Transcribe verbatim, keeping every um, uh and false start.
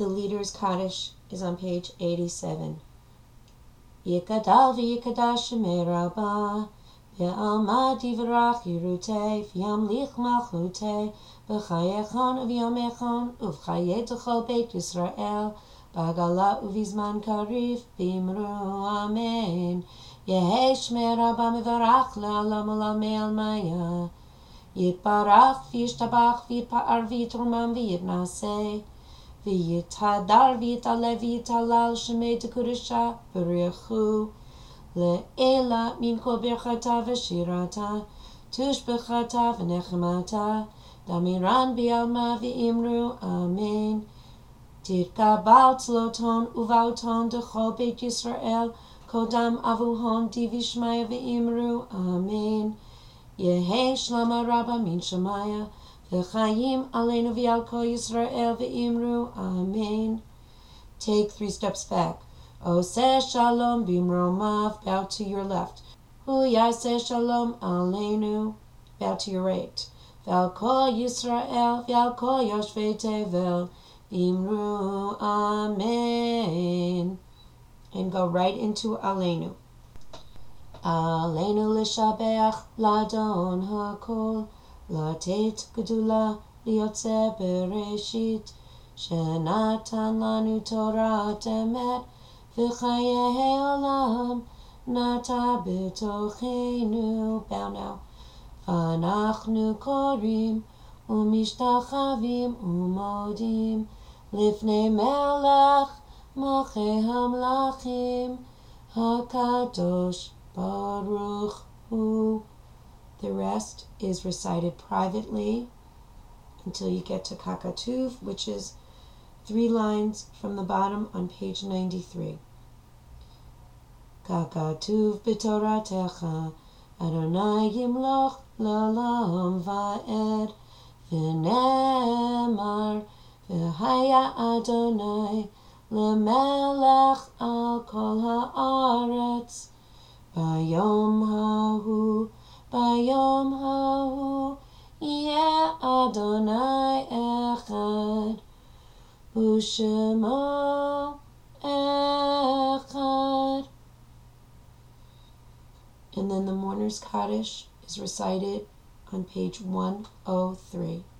The Leader's Kaddish is on page eighty-seven. Yikadal v'yikadash shemei Rabbah, ve'alma divrach yirutei, v'yamlich malchutei, v'chayechon uv'yomechon, uv'chayet l'chol beit Yisrael, b'agala uv'izman karif, v'imru amen. Yehei shmei Rabbah mevarach le'alam olamei almaya, yitbarach v'yishtabach v'yitpa'ar v'yitrumam v'yitnaseh, V'yitadar v'yitale v'yitalal shemei tekudesha v'riachu le'ela min kol birchata v'shirata tushbechata v'nechemata damiran b'alma v'imru amen. Tirkabal tzloton uvalton dechol beit Yisrael kodam avuhon divishmaya v'imru amen. Yehei shlama Rabbah min shemaya V'chayim aleinu v'al kol Yisrael v'imru amen. Take three steps back. Oseh shalom b'mromav, bow to your left. Hu yaseh shalom aleinu, bow to your right. V'al kol Yisrael v'al kol yoshvei tevel v'imru amen. And go right into aleinu. Aleinu l'shabeach ladon hakol, Latet gedula liotze bereshit, shenatan lanu Torah emet, v'chayei olam nata b'tochenu. Bow now. V'anachnu korim umishtachavim umodim lifnei melech malchei hamlachim hakadosh baruch hu. The rest is recited privately until you get to Kakatuv, which is three lines from the bottom on page ninety-three. Kakatuv b'toratecha, Adonai yimloch l'olam va'ed, v'nemar, v'haya Adonai l'melech al kol ha'aretz, bayom hahu, Bayom hahu yeh Adonai echad, u'shemo echad. And then the Mourner's Kaddish is recited on page one oh three.